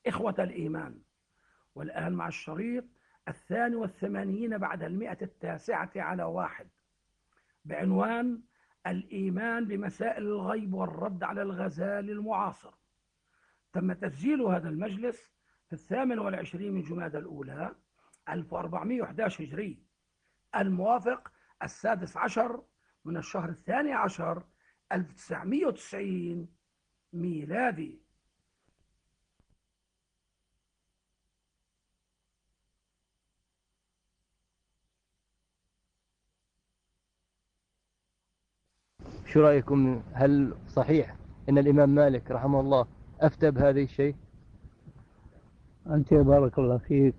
إخوة الإيمان، والآن مع الشريط 82 بعد 109 بعنوان الإيمان بمسائل الغيب والرد على الغزال المعاصر. تم تسجيل هذا المجلس في 28 من جمادى الأولى 1411 هجري، الموافق 16 من الشهر 12 1990 ميلادي. شو رأيكم؟ هل صحيح أن الإمام مالك رحمه الله أفتى بهذا الشيء؟ أنت بارك الله فيك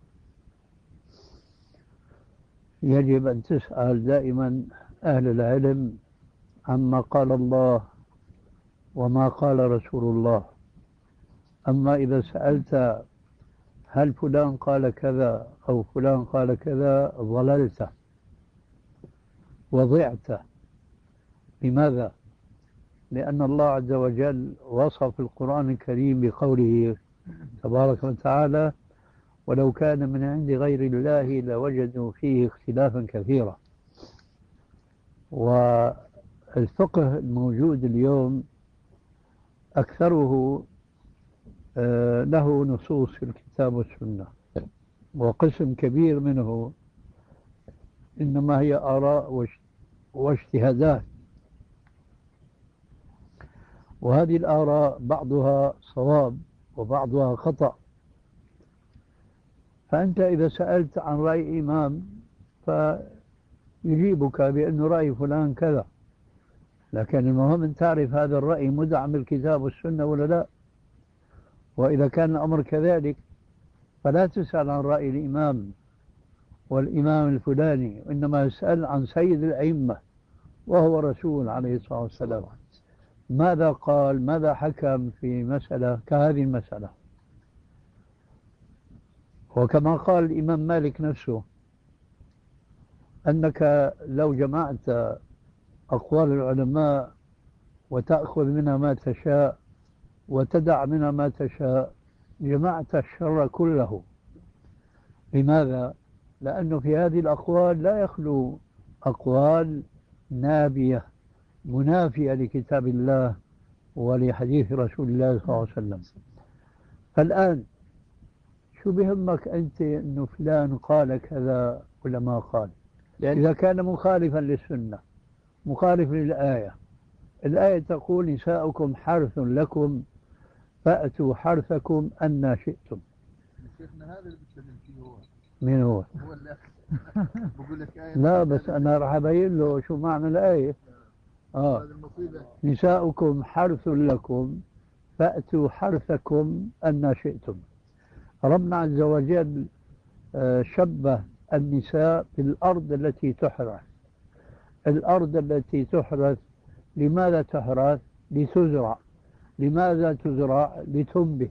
يجب أن تسأل دائما أهل العلم عما قال الله وما قال رسول الله. أما إذا سألت هل فلان قال كذا أو فلان قال كذا ضللت وضعت. لماذا؟ لأن الله عز وجل وصف القرآن الكريم بقوله تبارك وتعالى: ولو كان من عند غير الله لوجدوا فيه اختلافا كثيرا. والفقه الموجود اليوم أكثره له نصوص في الكتاب والسنة، وقسم كبير منه إنما هي آراء واجتهادات، وهذه الآراء بعضها صواب وبعضها خطأ. فأنت إذا سألت عن رأي إمام فيجيبك بأن رأي فلان كذا، لكن المهم أن تعرف هذا الرأي مدعم بالكتاب والسنة ولا لا. وإذا كان الأمر كذلك فلا تسأل عن رأي الإمام والإمام الفلاني، وإنما اسأل عن سيد الأئمة وهو رسول عليه الصلاة والسلام، ماذا قال، ماذا حكم في مسألة كهذه المسألة. وكما قال الإمام مالك نفسه أنك لو جمعت أقوال العلماء وتأخذ منها ما تشاء وتدع منها ما تشاء جمعت الشر كله. لماذا؟ لأنه في هذه الأقوال لا يخلو أقوال نابية منافية لكتاب الله ولحديث رسول الله صلى الله عليه وسلم. فالآن شو بهمك أنت أنه فلان قال كذا ولا ما قال؟ إذا كان مخالفا للسنة مخالف للآية، الآية تقول: نساؤكم حرث لكم فأتوا حرثكم أن شئتم. شيخنا هذا اللي بتكلم فيه هو. مين هو؟ هو اللي بقول لك آية. لا بس أنا راح أبين له شو معنى الآية. نساؤكم حرث لكم فأتوا حرثكم أن شئتم. ربنا عز وجل شبه النساء بالأرض التي تحرث. الأرض التي تحرث لماذا تحرث؟ لتزرع. لماذا تزرع؟ لتنبت.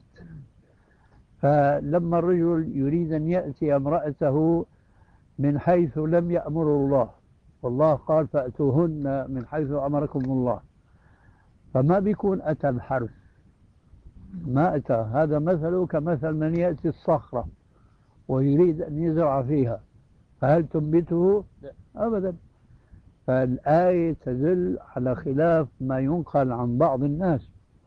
فلما الرجل يريد أن يأتي امرأته من حيث لم يأمر الله، والله قال: فأتوهن من حيث أمركم الله، فما بيكون أتى الحرث، ما أتى. هذا مثله كمثل من يأتي الصخرة ويريد أن يزرع فيها، فهل تنبته؟ أبدا. فالآية تدل على خلاف ما ينقل عن بعض الناس.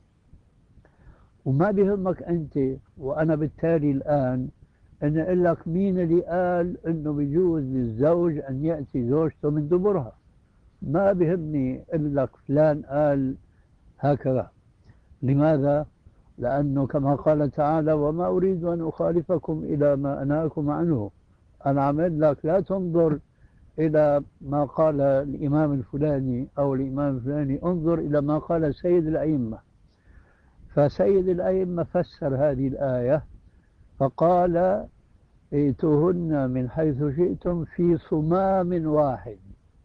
وما بيهمك أنت وأنا بالتالي الآن أن أقول لك مين اللي قال أنه بيجوز للزوج أن يأتي زوجته من دبرها. ما بيهمني أقول لك فلان قال هكذا. لماذا؟ لأنه كما قال تعالى: وما أريد أن أخالفكم إلى ما أنهاكم عنه. أنا عمل لك لا تنظر إلى ما قال الإمام الفلاني أو الإمام الفلاني، انظر إلى ما قال سيد الأئمة. فسيد الأئمة فسر هذه الآية فقال: ائتوهن من حيث شئتم في صمام واحد.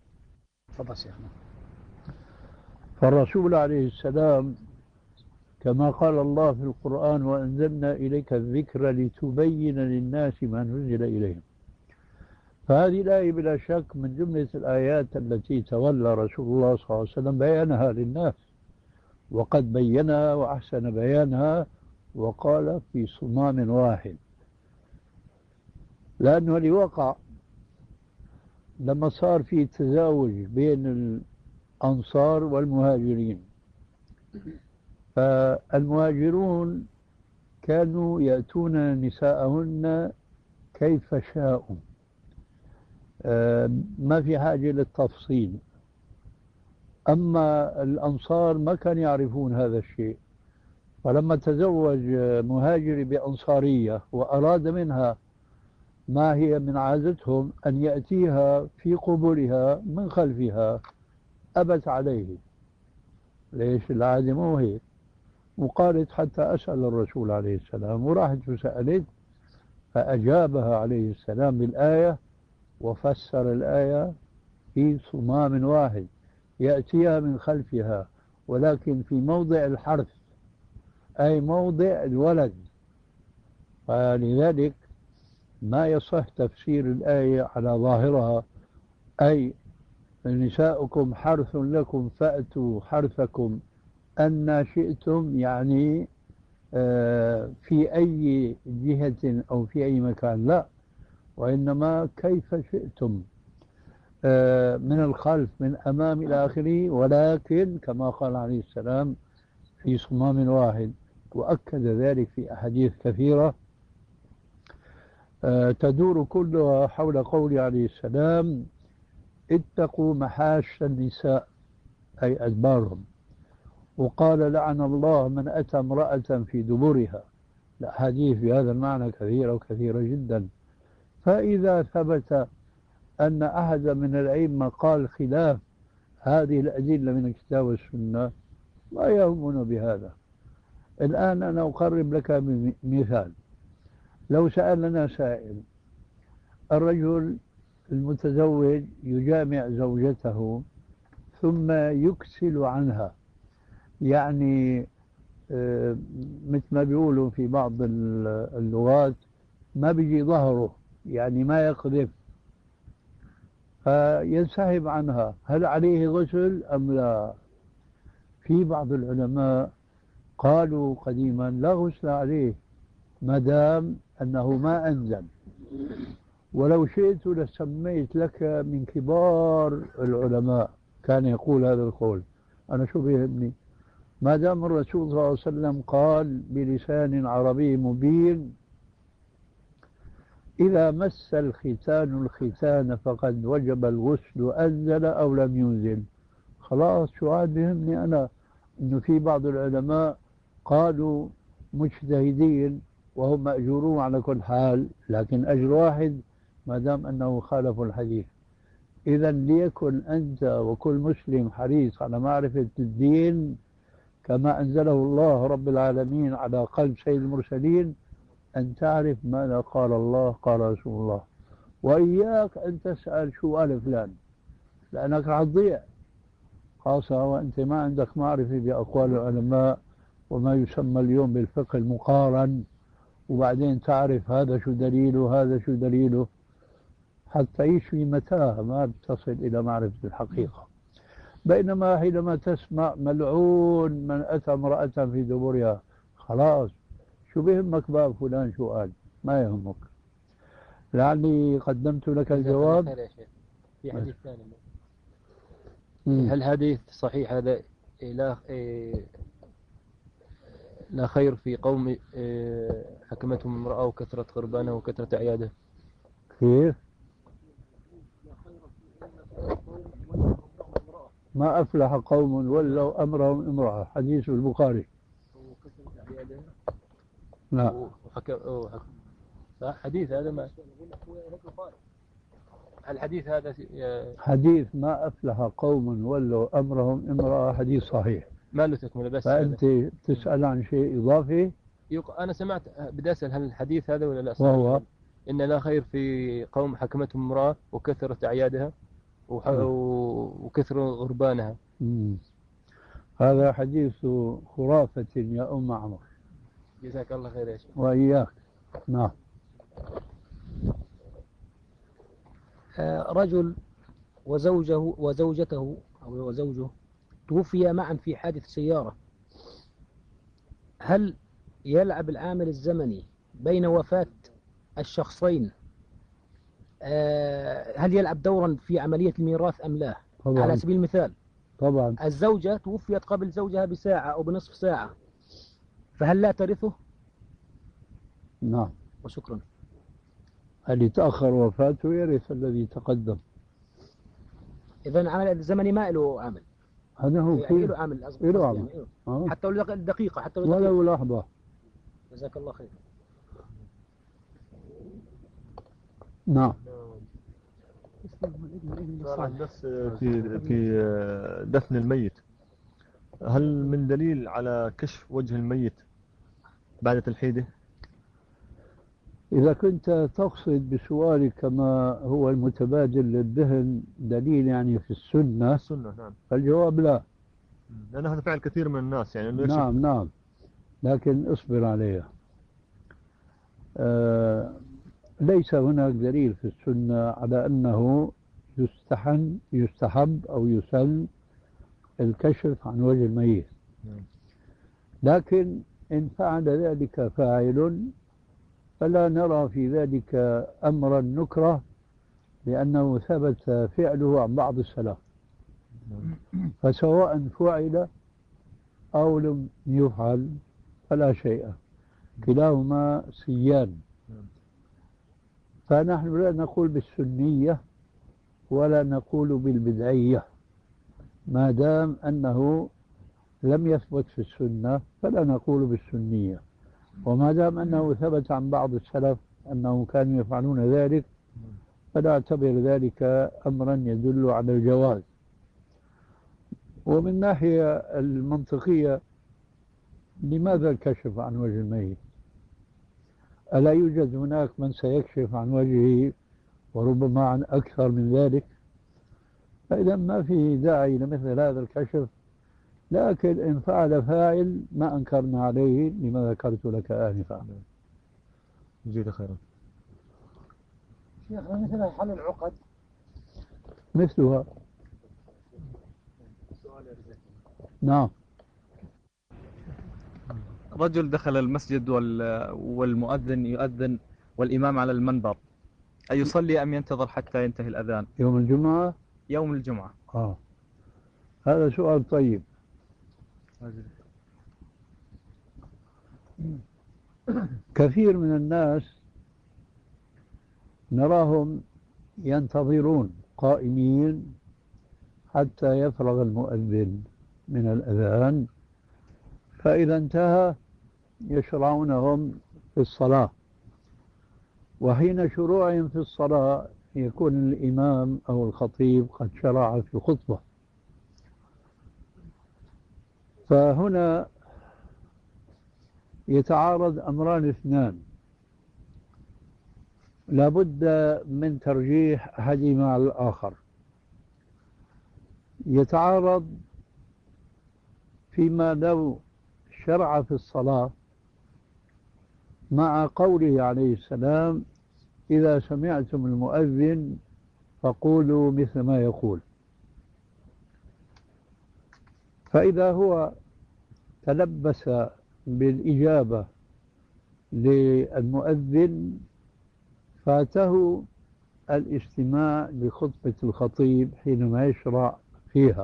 فالرسول عليه السلام كما قال الله في القرآن: وأنزلنا إليك الذكر لتبين للناس ما نزل إليهم. فهذه الآية بلا شك من جملة الآيات التي تولى رسول الله صلى الله عليه وسلم بيانها للناس، وقد بينها وأحسن بيانها وقال في صمام واحد، لأنه اللي وقع لما صار في تزاوج بين الأنصار والمهاجرين، فالمهاجرون كانوا يأتون نساءهن كيف شاءوا، ما في حاجة للتفصيل. أما الأنصار ما كانوا يعرفون هذا الشيء، فلما تزوج مهاجر بأنصارية وأراد منها ما هي من عادتهم أن يأتيها في قبورها من خلفها، أبت عليه. ليش؟ العادة مو هيك. وقالت حتى أسأل الرسول عليه السلام، وراحت وسألت فأجابها عليه السلام بالآية، وفسر الآية في صمام واحد يأتيها من خلفها، ولكن في موضع الحرث، أي موضع الولد. فلذلك ما يصح تفسير الآية على ظاهرها، أي نساؤكم حرث لكم فأتوا حرثكم أن شئتم، يعني في أي جهة أو في أي مكان، لا، وإنما كيف شئتم، من الخلف من أمام إلى آخره، ولكن كما قال عليه السلام في صمام واحد. وأكد ذلك في أحاديث كثيرة تدور كلها حول قول عليه السلام: اتقوا محاش النساء، أي أدبارهم. وقال: لعن الله من أتى امرأة في دبرها. الأحاديث بهذا المعنى كثيرة وكثيرة جدا. فإذا ثبت أن أحد من الأئمة قال خلاف هذه الأدلة من الكتاب والسنة، لا يهمنا بهذا. الآن أنا أقرب لك مثال. لو سألنا سائل: الرجل المتزوج يجامع زوجته ثم يكسل عنها، يعني مثل ما بيقولوا في بعض اللغات ما بيجي ظهره، يعني ما يقذف، فينسحب عنها، هل عليه غسل أم لا؟ في بعض العلماء قالوا قديما لا غسل عليه ما دام أنه ما أنزل. ولو شئت لسميت لك من كبار العلماء كان يقول هذا القول. أنا شو بيهمني ما دام الرسول صلى الله عليه وسلم قال بلسان عربي مبين: إذا مس الختان الختان فقد وجب الغسل، أنزل أو لم ينزل. خلاص، شو عاد بيهمني أنا إنه في بعض العلماء قالوا مجتهدين وهم مأجورون على كل حال، لكن أجر واحد ما دام أنه خالف الحديث. إذا ليكن أنت وكل مسلم حريص على معرفة الدين كما أنزله الله رب العالمين على قلب سيد المرسلين، أن تعرف ماذا قال الله قال رسول الله، وإياك أن تسأل شو قال فلان، لأنك راح تضيع، خاصة وأنت ما عندك معرفة بأقوال العلماء وما يسمى اليوم بالفقه المقارن، وبعدين تعرف هذا شو دليله هذا شو دليله، حتى تعيش في متاهة ما بتصل إلى معرفة الحقيقة. بينما حينما تسمع ملعون من أتى امرأة في دبرها، خلاص شو بيهمك باب فلان شو قال، ما يهمك. لعلي قدمت لك الجواب. خير يا شيخ. في حديث ثاني، هل حديث صحيح هذا لا خير في قوم حكمتهم امرأة وكثرة غربانه وكثرة عياده؟ كيف؟ ما أفلح قوم ولوا أمرهم امرأة، حديث البخاري. لا، حديث هذا ما الحديث هذا حديث ما أفلح قوم ولوا أمرهم امرأة حديث صحيح، ما له تكملة. بس فأنت تسأل عن شيء إضافي. أنا سمعت، بدي أسأل هل الحديث هذا ولا لا؟ وهو إن لا خير في قوم حكمتهم امرأة وكثرت أعيادها وكثر غربانها. هذا حديث خرافة يا أم عمر. جزاك الله خير يا شيخ. وإياك. نعم. رجل وزوجته أو وزوجه توفي معا في حادث سيارة، هل يلعب العامل الزمني بين وفاة الشخصين هل يلعب دورا في عملية الميراث أم لا؟ طبعا على سبيل المثال طبعا. الزوجة توفيت قبل زوجها بساعة أو بنصف ساعة، فهل لا ترثه؟ نعم، وشكرا. اللي تأخر وفاته يرث الذي تقدم. إذا عمل الزمني ما له عامل، هذا هو يعني كيف له عامل له يعني عمل. حتى لو دقيقة، حتى لو دقيقة. ولو لحظة. جزاك الله خير. نعم. بس في دفن الميت، هل من دليل على كشف وجه الميت بعد تلحيده؟ إذا كنت تقصد بسؤالك ما هو المتبادل للذهن دليل يعني في السنة، السنة نعم، الجواب لا. لأن هذا فعل كثير من الناس، يعني إنه يكشف. نعم، لكن اصبر عليها. ليس هناك دليل في السنة على أنه يستحب أو يسن الكشف عن وجه الميت، لكن إن فعل ذلك فاعل فلا نرى في ذلك أمرا نكره، لأنه ثبت فعله عن بعض السلف، فسواء فعل أو لم يفعل فلا شيء، كلاهما سيان. فنحن لا نقول بالسنية ولا نقول بالبدعية، ما دام أنه لم يثبت في السنة فلا نقول بالسنية، وما دام أنه ثبت عن بعض السلف أنهم كانوا يفعلون ذلك فنعتبر ذلك أمرا يدل على الجواز. ومن ناحية المنطقية، لماذا الكشف عن وجه الميت؟ ألا يوجد هناك من سيكشف عن وجهه وربما عن أكثر من ذلك؟ فإذا ما في داعي لمثل هذا الكشف، لكن إن فعل فاعل ما أنكرنا عليه لما ذكرت لك آنفا. جزاك خيرا. شيخ مثل حل العقد مثلها. نعم. رجل دخل المسجد والمؤذن يؤذن والإمام على المنبر، أيصلي أم ينتظر حتى ينتهي الأذان؟ يوم الجمعة؟ يوم الجمعة. هذا سؤال طيب. كثير من الناس نراهم ينتظرون قائمين حتى يفرغ المؤذن من الأذان، فإذا انتهى يشرعونهم في الصلاة، وحين شروعهم في الصلاة يكون الإمام أو الخطيب قد شرع في الخطبة. فهنا يتعارض أمران اثنان، لابد من ترجيح أحدهما على الآخر. يتعارض فيما لو شرع في الصلاة مع قوله عليه السلام: إذا سمعتم المؤذن فقولوا مثل ما يقول. فإذا هو تلبس بالإجابة للمؤذن فاته الاستماع لخطبة الخطيب حينما يشرع فيها،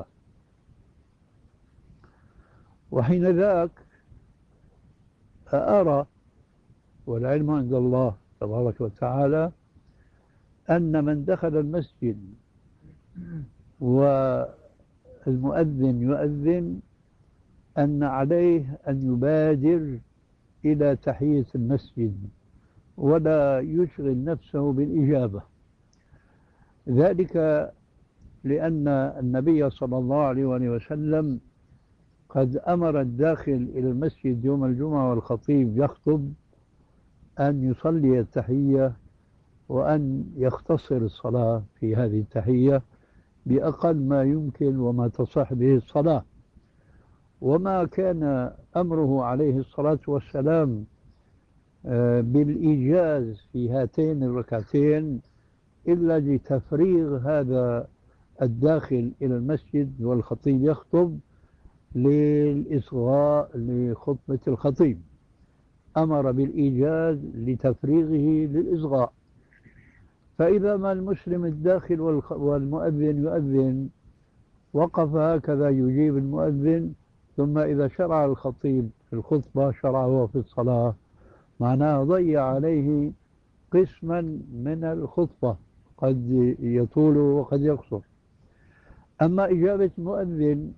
وحين ذاك أرى، والعلم عند الله تبارك وتعالى، أن من دخل المسجد والمؤذن يؤذن أن عليه أن يبادر إلى تحية المسجد ولا يشغل نفسه بالإجابة. ذلك لأن النبي صلى الله عليه وسلم قد أمر الداخل إلى المسجد يوم الجمعة والخطيب يخطب أن يصلي التحية وأن يختصر الصلاة في هذه التحية بأقل ما يمكن وما تصح به الصلاة. وما كان أمره عليه الصلاة والسلام بالإيجاز في هاتين الركعتين إلا لتفريغ هذا الداخل إلى المسجد والخطيب يخطب للإصغاء لخطبة الخطيب. أمر بالإيجاز لتفريغه للإصغاء. فإذا ما المسلم الداخل والمؤذن يؤذن وقف هكذا يجيب المؤذن، ثم إذا شرع الخطيب في الخطبة شرع هو في الصلاة، معناه ضيع عليه قسما من الخطبة قد يطول وقد يقصر. أما إجابة المؤذن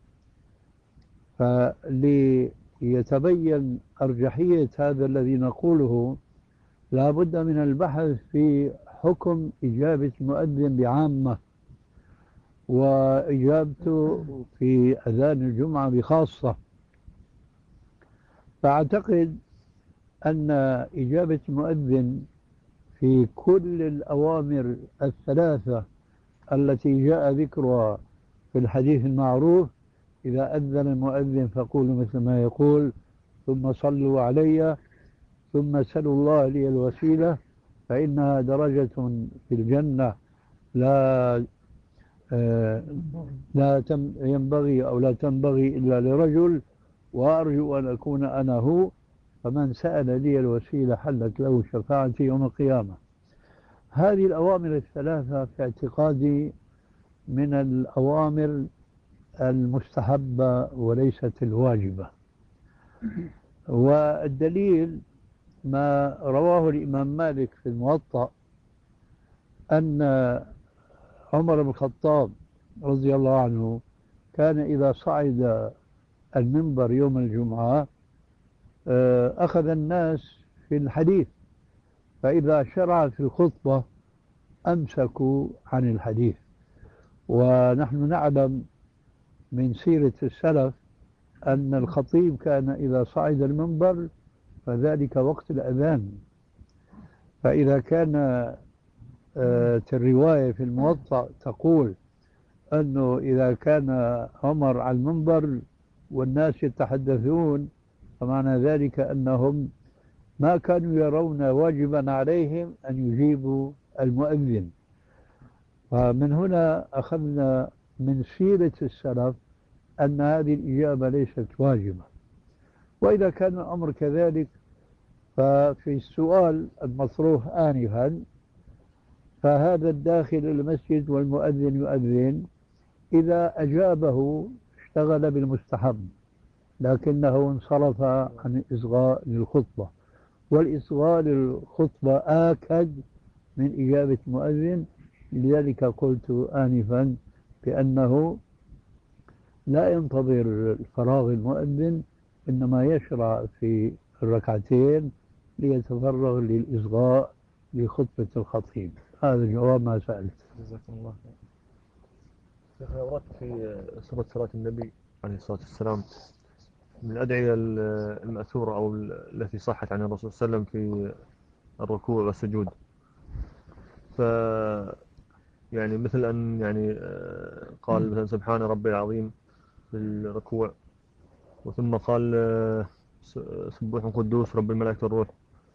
فليتبين أرجحية هذا الذي نقوله لا بد من البحث في حكم إجابة المؤذن بعامة، وإجابته في أذان الجمعة بخاصة. فأعتقد أن إجابة المؤذن في كل الأوامر الثلاثة التي جاء ذكرها في الحديث المعروف: إذا أذن المؤذن فقولوا مثل ما يقول، ثم صلوا علي، ثم سلوا الله لي الوسيلة فإنها درجة في الجنة لا ينبغي أو لا تنبغي إلا لرجل، وأرجو أن أكون أنا هو، فمن سأل لي الوسيلة حلت له شفاعتي يوم القيامة. هذه الأوامر الثلاثة في اعتقادي من الأوامر المستحبة وليست الواجبة. والدليل ما رواه الإمام مالك في الموطأ أن عمر بن الخطاب رضي الله عنه كان إذا صعد المنبر يوم الجمعة أخذ الناس في الحديث، فإذا شرع في الخطبة أمسكوا عن الحديث. ونحن نعلم من سيرة السلف أن الخطيب كان إذا صعد المنبر فذلك وقت الأذان، فإذا كان الرواية في الموطأ تقول أنه إذا كان عمر على المنبر والناس يتحدثون، فمعنى ذلك أنهم ما كانوا يرون واجبا عليهم أن يجيبوا المؤذن. ومن هنا أخذنا من سيرة السلف أن هذه الإجابة ليست واجبة. وإذا كان الأمر كذلك ففي السؤال المطروح آنفا، فهذا الداخل المسجد والمؤذن يؤذن إذا أجابه اشتغل بالمستحب، لكنه انصرف عن الإصغاء للخطبة، والإصغاء للخطبة آكد من إجابة المؤذن. لذلك قلت آنفا بأنه لا ينتظر فراغ المؤذن، إنما يشرع في الركعتين ليتفرغ للإصغاء لخطبة الخطيب. هذا جواب ما سألت. جزاكم الله خير. شيخ، ورد في صفة صلاة النبي عليه الصلاة والسلام من الأدعية المأثورة أو التي صحت عن الرسول صلى الله عليه وسلم في الركوع والسجود، ف يعني مثل أن يعني قال مثلا سبحان ربي العظيم في الركوع، وثم قال سبوح قدوس رب الملائكة والروح.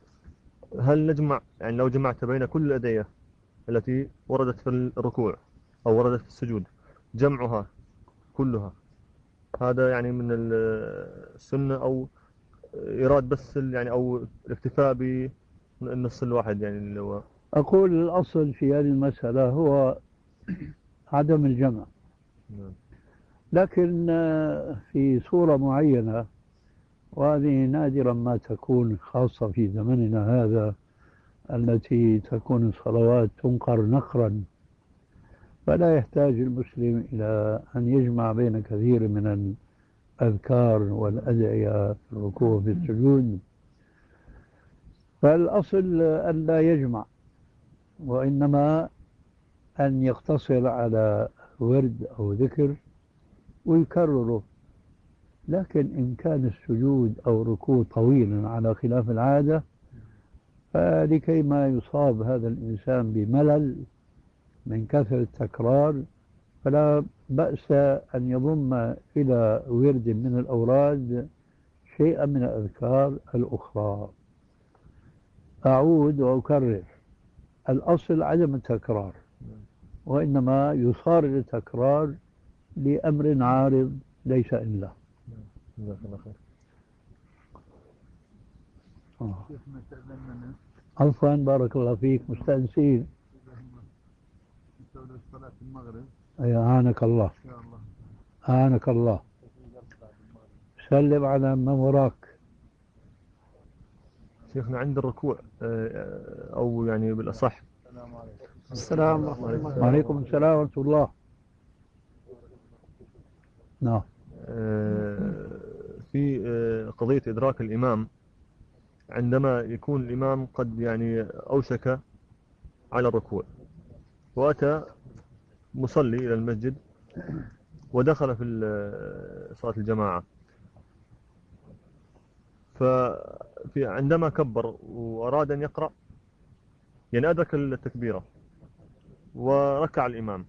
هل نجمع يعني لو جمعت بين كل الأدعية التي وردت في الركوع أو وردت في السجود جمعها كلها، هذا يعني من السنة أو إيراد بس يعني أو الاكتفاء بالنص الواحد يعني اللي هو؟ أقول الأصل في هذه المسألة هو عدم الجمع، لكن في صورة معينة، وهذه نادرا ما تكون خاصة في زمننا هذا، التي تكون الصلوات تنقر نقرا، فلا يحتاج المسلم إلى أن يجمع بين كثير من الأذكار والأدعية في الركوع وفي السجود. فالأصل أن لا يجمع، وإنما أن يقتصر على ورد أو ذكر ويكرره. لكن إن كان السجود أو الركوع طويلا على خلاف العادة، فلكي ما يصاب هذا الإنسان بملل من كثرة التكرار، فلا بأس أن يضم إلى ورد من الأوراد شيئا من الأذكار الأخرى. أعود وأكرر، الأصل عدم التكرار، وإنما يصار التكرار لأمر عارض ليس إلا. جزاك الله خير. شيخنا تأذننا عفوا بارك الله فيك، مستأنسين. نسوي صلاة المغرب أي أعانك الله، إن شاء الله. أعانك الله. سلم على من وراك. شيخنا عند الركوع أو يعني بالأصح السلام ورحمة الله. وعليكم السلام ورحمة الله. نعم. في قضية إدراك الإمام عندما يكون الإمام قد يعني أوشك على الركوع، وأتى مصلي إلى المسجد ودخل في صلاة الجماعة، ففي عندما كبر وأراد أن يقرأ يعني أدرك التكبيرة وركع الإمام،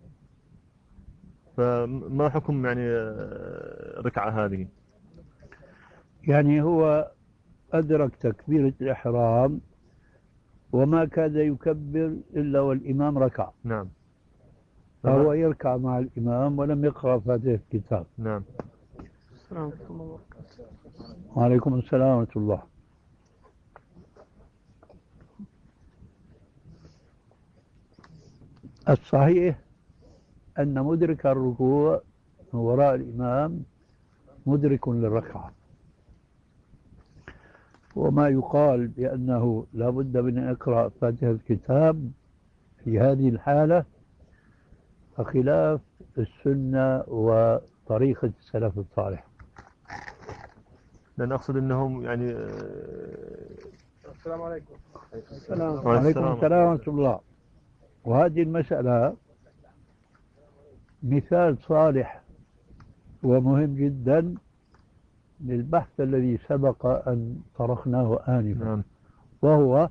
فما حكم يعني ركعة هذه؟ يعني هو أدرك تكبيرة الإحرام وما كاد يكبر إلا والإمام ركع، نعم. فهو يركع مع الإمام ولم يقرأ فاتحة الكتاب. نعم. السلام ورحمة الله وبركاته. وعليكم السلام ورحمة الله. الصحيح أن مدرك الركوع من وراء الإمام مدرك للركعة، وما يقال بأنه لا بد من أن يقرأ فاتحة الكتاب في هذه الحالة فخلاف السنة وطريقة السلف الصالح. لأن أقصد أنهم يعني السلام عليكم. وعليكم السلام ورحمة الله. وهذه المسألة مثال صالح ومهم جدا للبحث الذي سبق أن طرحناه آنفا. نعم. وهو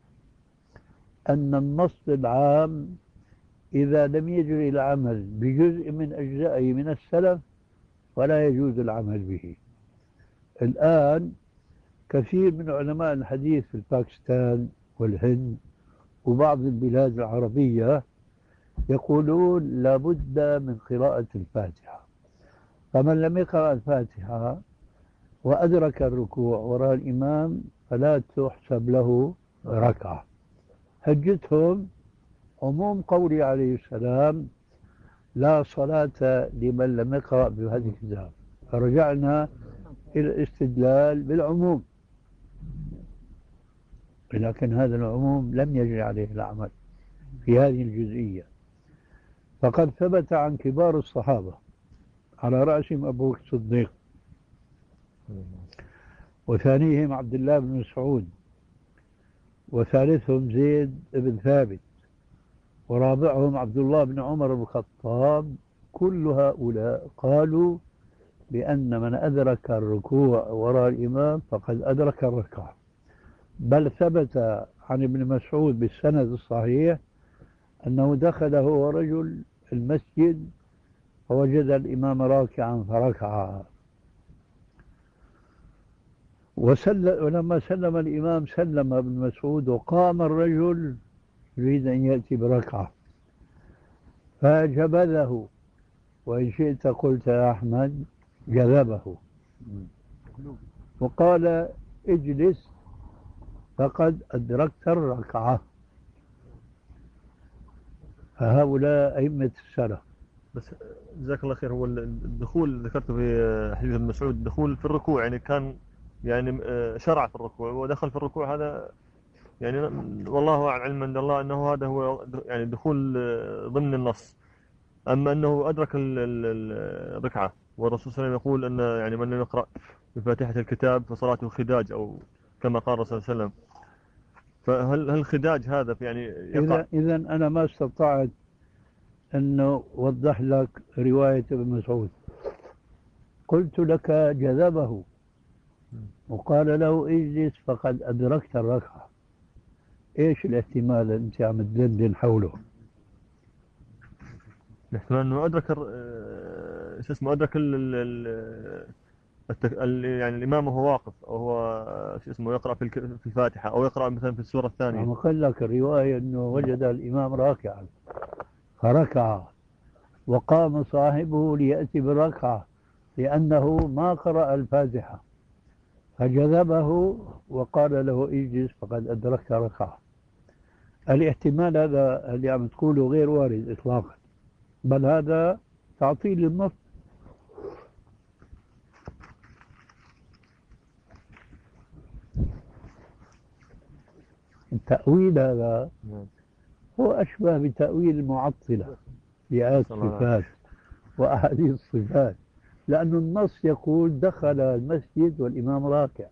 أن النص العام إذا لم يجري العمل بجزء من أجزائه من السلف فلا يجوز العمل به. الآن كثير من علماء الحديث في باكستان والهند وبعض البلاد العربية يقولون لابد من قراءة الفاتحة، فمن لم يقرأ الفاتحة وأدرك الركوع وراء الإمام فلا تحسب له ركعة. حجتهم عموم قوله عليه السلام لا صلاة لمن لم يقرأ بهذه الكتاب، فرجعنا إلى الاستدلال بالعموم، لكن هذا العموم لم يجري عليه العمل في هذه الجزئية. فقد ثبت عن كبار الصحابة على رأسهم أبو بكر الصديق، وثانيهم عبد الله بن مسعود، وثالثهم زيد بن ثابت، ورابعهم عبد الله بن عمر بن الخطاب. كل هؤلاء قالوا بأن من أدرك الركوع وراء الإمام فقد أدرك الركعة، بل ثبت عن ابن مسعود بالسند الصحيح أنه دخل هو ورجل المسجد فوجد الإمام راكعا فركع، ولما سلم الإمام سلم ابن مسعود وقام الرجل يريد أن يأتي بركعة فجبذه، وإن شئت قلت يا أحمد جذبه وقال اجلس فقد أدركت الركعة. فهؤلاء أئمة السلف. بس جزاك الله خير، هو الدخول ذكرته في حديث ابن مسعود، الدخول في الركوع يعني كان يعني شرع في الركوع ودخل في الركوع، هذا يعني والله أعلم علم عند الله أنه هذا هو يعني دخول ضمن النص. أما أنه أدرك الركعة، والرسول صلى الله عليه وسلم يقول أن يعني من لم يقرأ بفاتحة الكتاب فصلاته خداج، أو كما قال الرسول صلى الله عليه وسلم. فهل الخداج هذا يعني يقع؟ إذا أنا ما استطعت أنه أوضح لك رواية ابن مسعود. قلت لك جذبه وقال له اجلس فقد أدركت الركعة. إيش الاحتمال أنت عم تدندن حوله؟ الاحتمال أنه أدرك شو اسمه، أدرك يعني الإمام وهو واقف، أو هو شو اسمه يقرأ في الفاتحة، أو يقرأ مثلا في السورة الثانية. أنا قال لك الرواية أنه وجد الإمام راكعا فركع وقام صاحبه ليأتي بالركعة لأنه ما قرأ الفاتحة، فجذبه وقال له اجلس فقد أدركت ركعة. الاحتمال هذا اللي عم تقوله غير وارد إطلاقا، بل هذا تعطيل للنص. التأويل هذا هو أشبه بتأويل المعطلة في آيات الصفات وأحاديث الصفات، لأن النص يقول دخل المسجد والإمام راكع،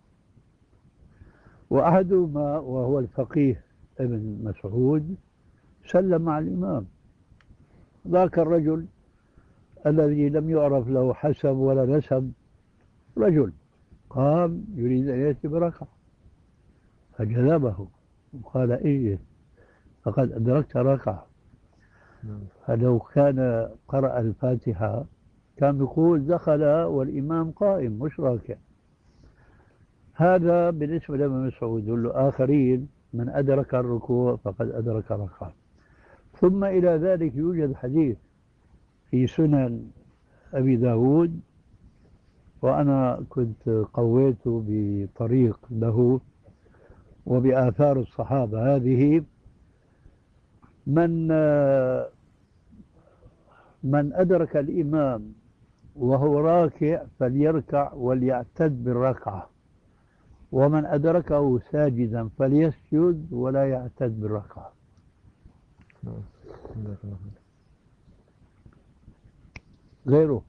وأحدهما وهو الفقيه ابن مسعود سلم على الإمام. ذاك الرجل الذي لم يعرف له حسب ولا نسب، رجل قام يريد أن يأتي بركعة فجذبه وقال اجلس فقد أدركت ركعة. فلو كان قرأ الفاتحة كان يقول دخل والإمام قائم مش راكع. هذا بالنسبة لابن مسعود. يقول له آخرين من أدرك الركوع فقد أدرك ركعة. ثم إلى ذلك يوجد حديث في سنن أبي داود، وأنا كنت قويته بطريق له وبآثار الصحابة هذه: من أدرك الإمام وهو راكع فليركع وليعتد بالركعة، ومن أدركه ساجدا فليسجد ولا يعتد بالركعة. غيره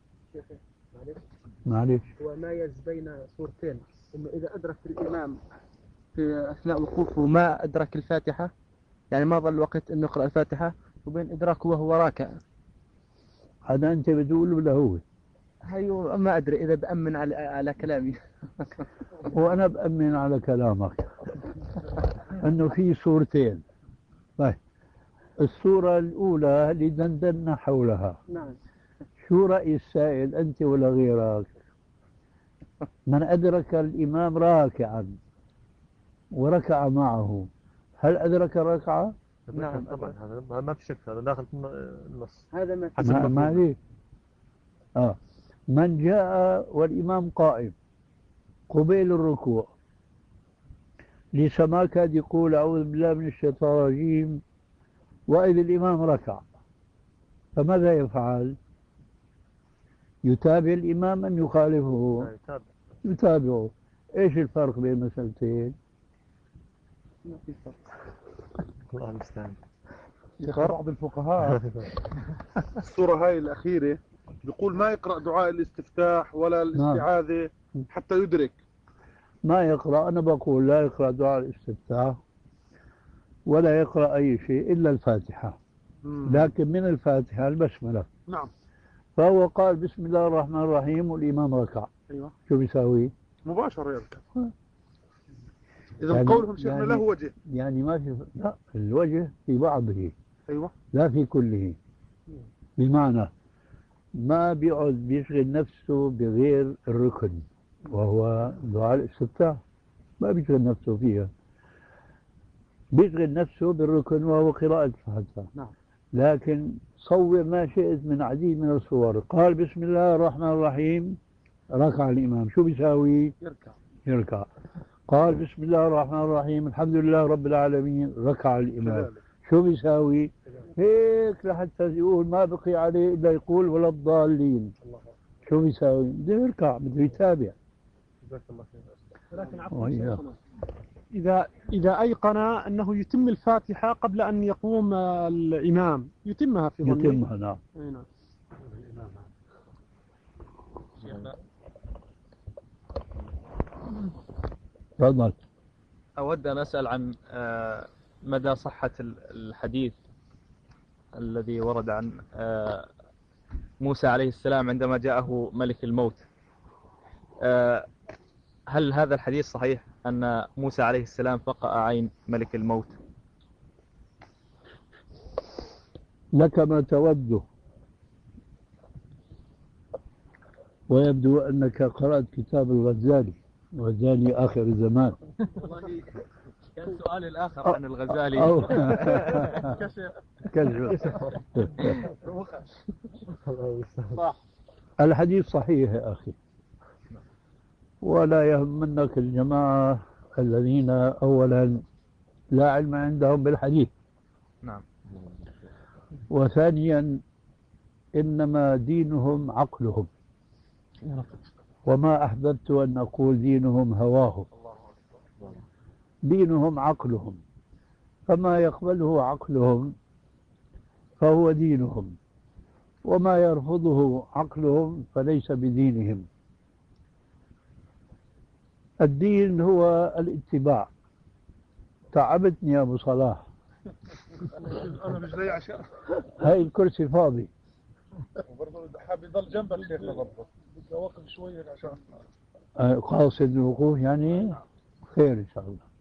معلش هو مايز بين صورتين، انه اذا ادرك الامام في اثناء وقوفه ما ادرك الفاتحه، يعني ما ظل وقت انه يقرا الفاتحه، وبين ادراكه وهو راكع. هذا أنت بتقول ولا هو؟ هيو ما ادري اذا بامن على كلامي. وأنا بأمن على كلامك أنه في صورتين. طيب، الصورة الأولى اللي دندنا حولها، نعم. شو رأي السائل أنت ولا غيرك؟ من أدرك الإمام راكعا وركع معه هل أدرك الركعة؟ نعم طبعا، هذا ما في شك، هذا داخل في النص. هذا ما حسب ما مفهوم. عليه. من جاء والإمام قائم قبيل الركوع لسما كاد يقول أعوذ بالله من الشيطان الرجيم وإذ الإمام ركع، فماذا يفعل؟ يتابع الإمام أم يخالفه؟ يتابعه. إيش الفرق بين المسألتين؟ ما في فرق. الله المستعان. بعض الفقهاء السورة هاي الأخيرة بيقول ما يقرأ دعاء الاستفتاح ولا الاستعاذة حتى يدرك. ما يقرأ. أنا بقول لا يقرأ دعاء الاستفتاح ولا يقرأ أي شيء إلا الفاتحة، لكن من الفاتحة البسملة. نعم. فهو قال بسم الله الرحمن الرحيم والإمام ركع. أيوة. شو بيساوي؟ مباشرة يركع. إذا يعني قولهم شيخنا له وجه. يعني ما في، لا، الوجه في بعضه. أيوة. لا في كله. بمعنى ما بيقعد بيشغل نفسه بغير الركن وهو دعاء الاستفتاح، ما بيشغل نفسه فيها، بيشغل نفسه بالركن وهو قراءة الفاتحة. نعم. لكن صور ما شئت من عديد من الصور. قال بسم الله الرحمن الرحيم ركع الإمام، شو بيساوي؟ يركع. قال بسم الله الرحمن الرحيم الحمد لله رب العالمين ركع الإمام، شو بيساوي؟ هيك لحتى يقول ما بقي عليه إلا يقول ولا الضالين. شو بيساوي؟ بده يركع، بده يتابع. لكن عفوا إذا أيقن أنه يتم الفاتحة قبل أن يقوم الإمام يتمها في ظني. يتمها. نعم. نعم. تفضل. أود أن أسأل عن مدى صحة الحديث الذي ورد عن موسى عليه السلام عندما جاءه ملك الموت. هل هذا الحديث صحيح أن موسى عليه السلام فقأ عين ملك الموت؟ لك ما توده، ويبدو أنك قرأت كتاب الغزالي آخر الزمان. والله كان سؤالي الآخر عن الغزالي. كشف. الحديث صحيح يا أخي، ولا يهمنك الجماعة الذين أولا لا علم عندهم بالحديث، نعم. وثانيا إنما دينهم عقلهم، وما أحببت أن أقول دينهم هواهم، دينهم عقلهم، فما يقبله عقلهم فهو دينهم، وما يرفضه عقلهم فليس بدينهم. الدين هو الاتباع. تعبتني يا أبو صلاح. انا مش جاي عشان هاي الكرسي فاضي. وبرضه حابب يضل جنبك شيخنا، برضه بدي اوقف شويه عشان قاصد الوقوف يعني. خير إن شاء الله.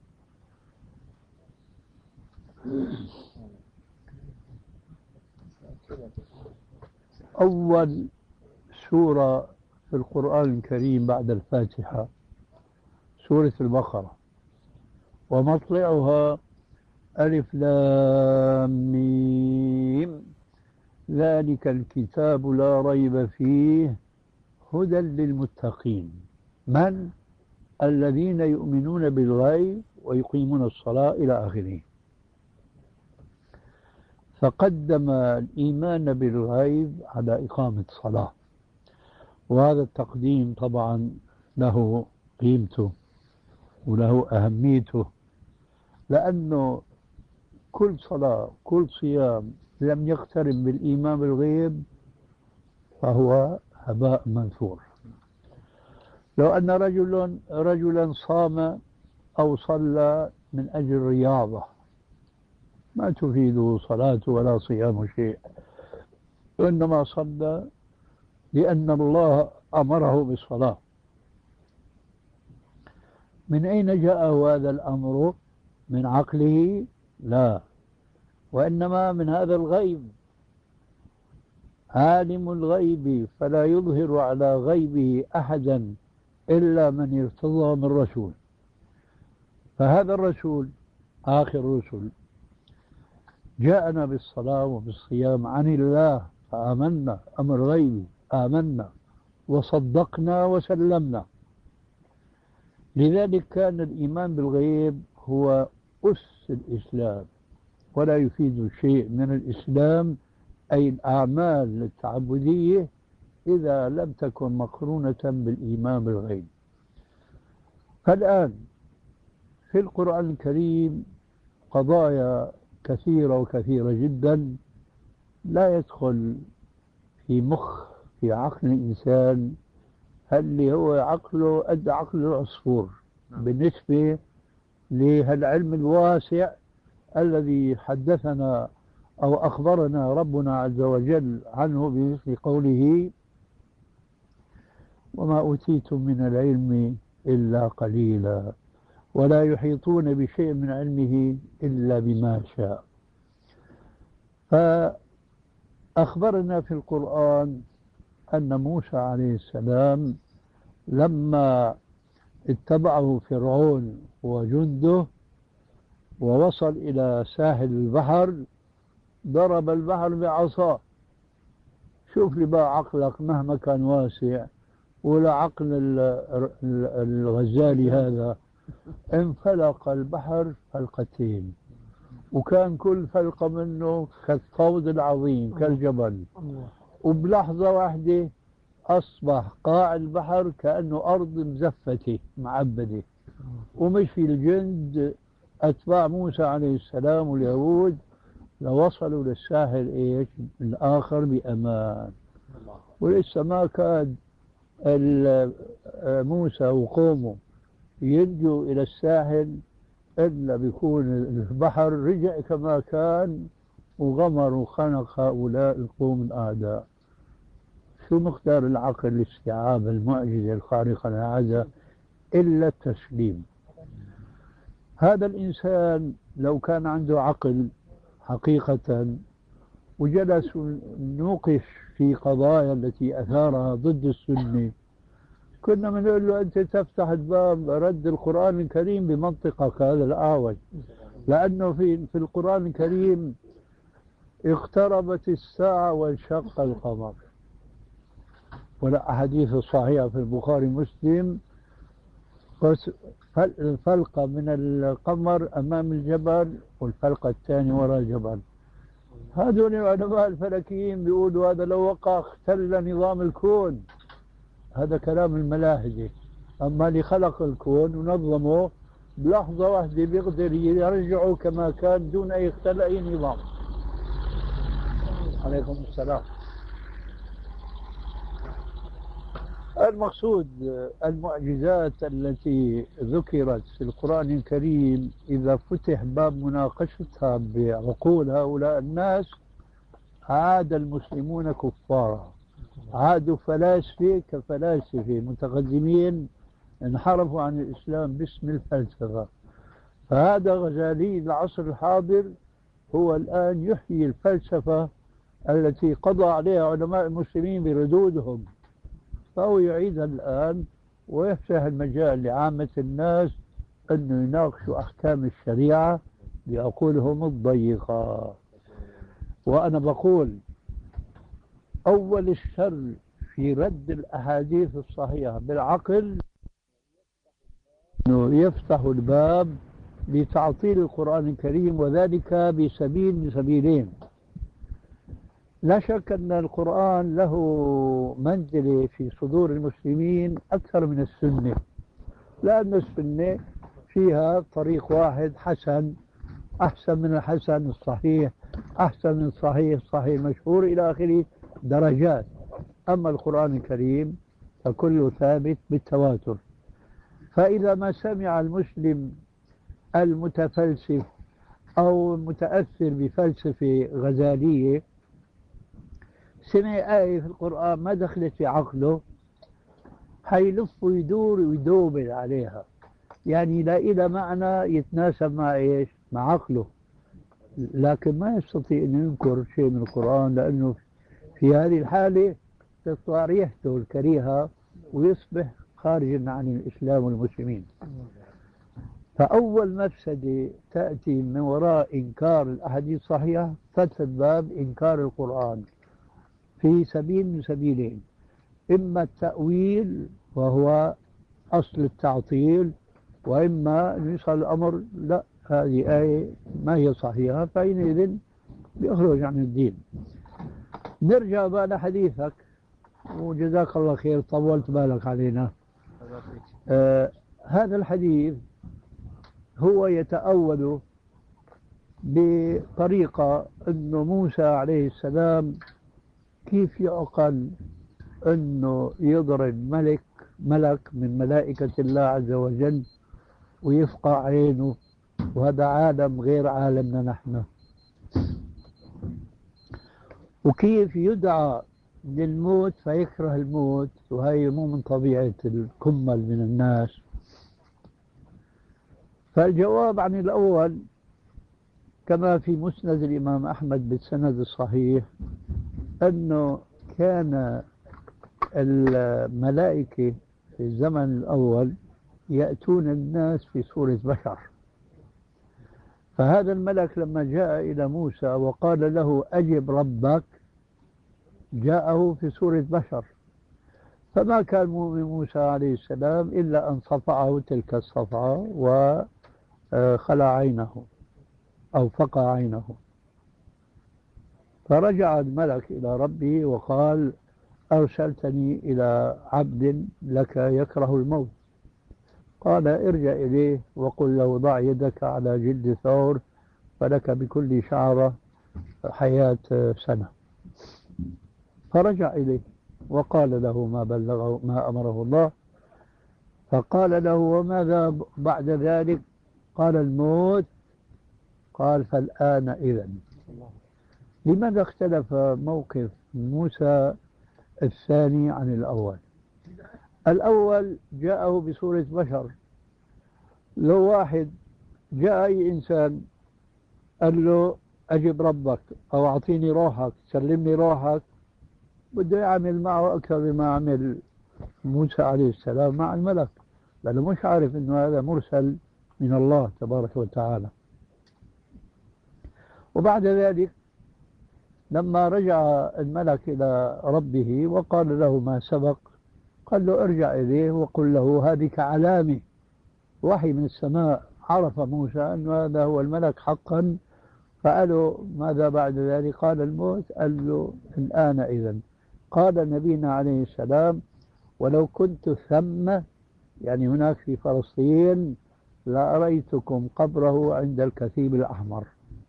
أول سورة في القرآن الكريم بعد الفاتحة سورة البقرة، ومطلعها ألف لام ميم ذلك الكتاب لا ريب فيه هدى للمتقين. من؟ الذين يؤمنون بالغيب ويقيمون الصلاة إلى آخره. فقدم الإيمان بالغيب على إقامة الصلاة، وهذا التقديم طبعا له قيمته وله أهميته، لأنه كل صلاة كل صيام لم يقترن بالإيمان بالغيب فهو هباء منثور. لو أن رجلا صام أو صلى من أجل رياضة ما تفيده صلاته ولا صيام شيء، وإنما صلى لأن الله أمره بالصلاة. من أين جاء هذا الأمر؟ من عقله؟ لا، وإنما من هذا الغيب. عالم الغيب فلا يظهر على غيبه أحدا إلا من ارتضى من رسول. فهذا الرسول آخر الرسل جاءنا بالصلاة وبالصيام عن الله، فآمنا، أمر غيبي، آمنا وصدقنا وسلمنا. لذلك كان الإيمان بالغيب هو أس الإسلام، ولا يفيد شيء من الإسلام أي الأعمال التعبدية إذا لم تكن مقرونة بالإيمان بالغيب. فالآن في القرآن الكريم قضايا كثيرة وكثيرة جدا لا يدخل في عقل الإنسان اللي هو عقله قد عقل العصفور بالنسبة لهالعلم الواسع الذي حدثنا أو أخبرنا ربنا عز وجل عنه بمثل قوله وما أوتيتم من العلم إلا قليلا ولا يحيطون بشيء من علمه إلا بما شاء. فأخبرنا في القرآن أن موسى عليه السلام لما اتبعه فرعون وجنده ووصل إلى ساحل البحر ضرب البحر بعصاه. شوف لي بقى عقلك مهما كان واسع ولا عقل الغزالي هذا، انفلق البحر فلقتين، وكان كل فلقة منه كالطود العظيم كالجبل، وبلحظة واحدة أصبح قاع البحر كأنه أرض مزفتة معبدة. ومشي الجند أتباع موسى عليه السلام واليهود لوصلوا للساحل إيش الآخر بأمان، ولسه ما كاد موسى وقومه يلجوا إلى الساحل إلا بيكون البحر رجع كما كان وغمر وخنق هؤلاء القوم الأعداء. شو مقدار العقل الاستيعاب المعجزة الخارقة للعادة إلا التسليم. هذا الإنسان لو كان عنده عقل حقيقة وجلس نوقش في قضايا التي أثارها ضد السنة كنا بنقول له أنت تفتح الباب رد القرآن الكريم بمنطقك هذا الأعوج، لأنه في القرآن الكريم اقتربت الساعة وانشق القمر، والأحاديث الصحيحة في البخاري ومسلم الفلقة من القمر أمام الجبل والفلقة الثانية وراء الجبل. هذول العلماء الفلكيين بيقولوا هذا لو وقع اختل نظام الكون. هذا كلام الملاحدة. أما اللي خلق الكون ونظمه بلحظة واحدة بيقدر يرجعه كما كان دون أي اختل أي نظام. عليكم السلام. المقصود المعجزات التي ذكرت في القرآن الكريم إذا فتح باب مناقشتها بعقول هؤلاء الناس عاد المسلمون كفارا، عادوا فلاسفة كفلاسفة متقدمين انحرفوا عن الإسلام باسم الفلسفة. فهذا غزالي العصر الحاضر هو الآن يحيي الفلسفة التي قضى عليها علماء المسلمين بردودهم، فهو يعيدها الآن ويفتح المجال لعامة الناس أنه يناقشوا أحكام الشريعة بعقولهم الضيقة. وأنا بقول أول الشر في رد الأحاديث الصحيحة بالعقل أنه يفتح الباب لتعطيل القرآن الكريم، وذلك من سبيلين. لا شك أن القرآن له منزلة في صدور المسلمين أكثر من السنة، لأن السنة فيها طريق واحد حسن، أحسن من الحسن الصحيح، أحسن من الصحيح الصحيح مشهور إلى آخره درجات. أما القرآن الكريم فكله ثابت بالتواتر. فإذا ما سمع المسلم المتفلسف أو المتأثر بفلسفة غزالية سمع آية في القرآن ما دخلت في عقله، حيلف ويدور ويدوبل عليها، يعني لا إلى معنى يتناسب مع إيش؟ مع عقله، لكن ما يستطيع أن ينكر شيء من القرآن، لأنه في هذه الحالة تطلع ريحته الكريهة ويصبح خارجا عن الإسلام والمسلمين. فأول مفسدة تأتي من وراء إنكار الأحاديث الصحيحة فتح باب إنكار القرآن في سبيل من سبيلين: إما التأويل وهو أصل التعطيل، وإما أن يصل الأمر لا هذه آية ما هي صحيحة، فحينئذ بيخرج عن الدين. نرجع بقى لحديثك، وجزاك الله خير طولت بالك علينا. هذا الحديث هو يتأول بطريقة أنه موسى عليه السلام كيف يعقل أنه يضرب ملك من ملائكة الله عز وجل ويفقع عينه، وهذا عالم غير عالمنا نحن، وكيف يدعى للموت فيكره الموت، وهي مو من طبيعة الكمل من الناس. فالجواب عن الأول كما في مسند الإمام أحمد بالسند الصحيح أنه كان الملائكة في الزمن الأول يأتون الناس في صورة بشر. فهذا الملك لما جاء إلى موسى وقال له أجب ربك جاءه في صورة بشر، فما كان من موسى عليه السلام إلا أن صفعه تلك الصفعة وخلع عينه أو فقع عينه. فرجع الملك إلى ربه وقال أرسلتني إلى عبد لك يكره الموت. قال ارجع إليه وقل له ضع يدك على جلد ثور فلك بكل شعرة حياة سنة. فرجع إليه وقال له ما بلغه ما أمره الله. فقال له وماذا بعد ذلك؟ قال الموت. قال فالآن إذن. لماذا اختلف موقف موسى الثاني عن الأول؟ الأول جاءه بصورة بشر. لو واحد جاء أي إنسان قال له أجب ربك أو أعطيني روحك سلمني روحك، بده يعمل معه أكثر مما عمل موسى عليه السلام مع الملك، لأنه مش عارف أنه هذا مرسل من الله تبارك وتعالى. وبعد ذلك لما رجع الملك إلى ربه وقال له ما سبق، قال له ارجع إليه وقل له هذه علامة وحي من السماء، عرف موسى أن هذا هو الملك حقا. فقالوا ماذا بعد ذلك؟ قال الموت. قال له الآن إذن. قال نبينا عليه السلام ولو كنت ثم، يعني هناك في فلسطين، لأريتكم قبره عند الكثيب الأحمر.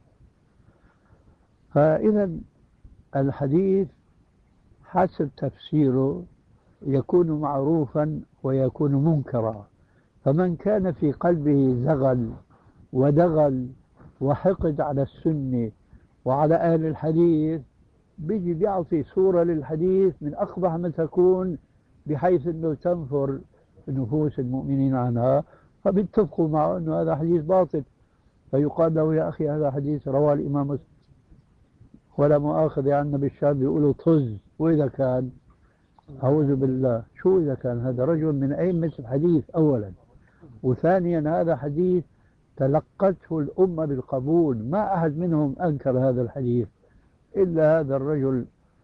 فإذا الحديث حسب تفسيره يكون معروفا ويكون منكرا. فمن كان في قلبه زغل ودغل وحقد على السنة وعلى أهل الحديث، بيجي بيعطي صورة للحديث من أقبح ما تكون، بحيث أنه تنفر نفوس المؤمنين عنها، فبيتفقوا معه أنه هذا حديث باطل. فيقال له يا أخي هذا حديث رواه الإمام مسلم، ولا مؤاخذة عنا بالشام بيقولوا طز. وإذا كان أعوذ بالله، شو إذا كان هذا رجل من أئمة الحديث أولا، وثانيا هذا حديث تلقته الأمة بالقبول، ما أحد منهم أنكر هذا الحديث إلا هذا الرجل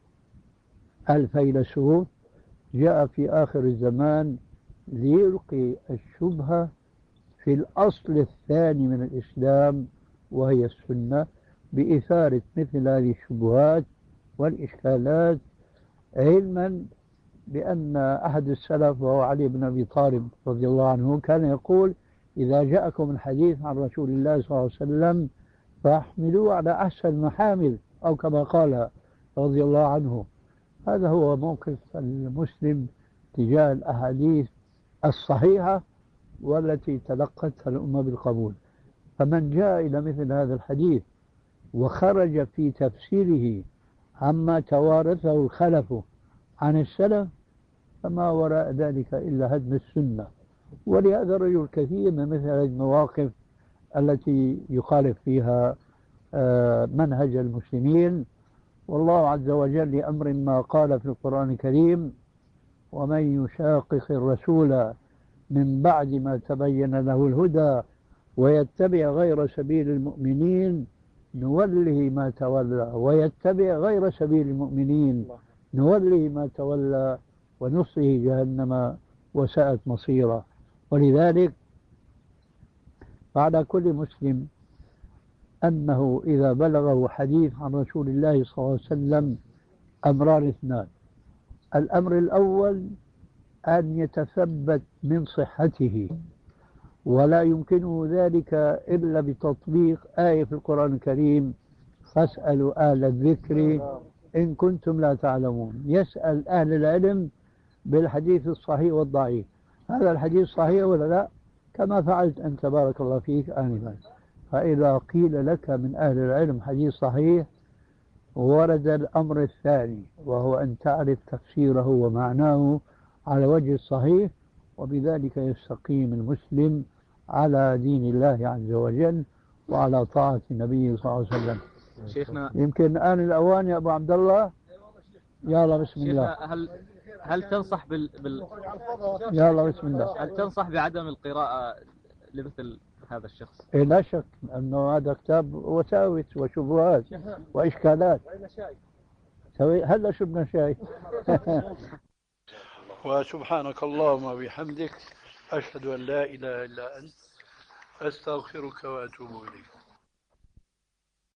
الفيلسوف جاء في آخر الزمان ليلقي الشبهة في الأصل الثاني من الإسلام وهي السنة، بإثارة مثل هذه الشبهات والإشكالات، علما بأن أحد السلف وهو علي بن أبي طالب رضي الله عنه كان يقول إذا جاءكم الحديث عن رسول الله صلى الله عليه وسلم فاحملوه على أحسن المحامل، أو كما قال رضي الله عنه. هذا هو موقف المسلم تجاه الأحاديث الصحيحة والتي تلقتها الأمة بالقبول. فمن جاء إلى مثل هذا الحديث وخرج في تفسيره عما توارثه الخلف عن السلف، فما وراء ذلك إلا هدم السنة. ولهذا الرجل كثير من مثل هذه المواقف التي يخالف فيها منهج المسلمين. والله عز وجل لأمر ما قال في القرآن الكريم ومن يشاقق الرسول من بعد ما تبين له الهدى ويتبع غير سبيل المؤمنين نوله ما تولى، ويتبع غير سبيل المؤمنين نوله ما تولى ونصله جهنم وساءت مصيرا. ولذلك فعلى كل مسلم أنه إذا بلغه حديث عن رسول الله صلى الله عليه وسلم أمران اثنان. الأمر الأول أن يتثبت من صحته، ولا يمكنه ذلك إلا بتطبيق آية في القرآن الكريم فاسألوا أهل الذكر إن كنتم لا تعلمون. يسأل أهل العلم بالحديث الصحيح والضعيف، هذا الحديث صحيح ولا لا، كما فعلت أنت بارك الله فيك آنفا. فإذا قيل لك من أهل العلم حديث صحيح ورد الأمر الثاني وهو أن تعرف تفسيره ومعناه على وجه الصحيح، وبذلك يستقيم المسلم على دين الله عز وجل وعلى طاعة النبي صلى الله عليه وسلم. شيخنا يمكن الآن الأوان يا أبو عبد الله. يلا بسم الله. شيخنا هل تنصح يلا بسم الله. هل تنصح بعدم القراءة لمثل هذا الشخص؟ إيه لا شك أنه هذا كتاب وساوس وشبهات وإشكالات. هلا شربنا شاي. وسبحانك اللهم وبحمدك أشهد أن لا إله إلا أنت أستغفرك وأتوب إليك.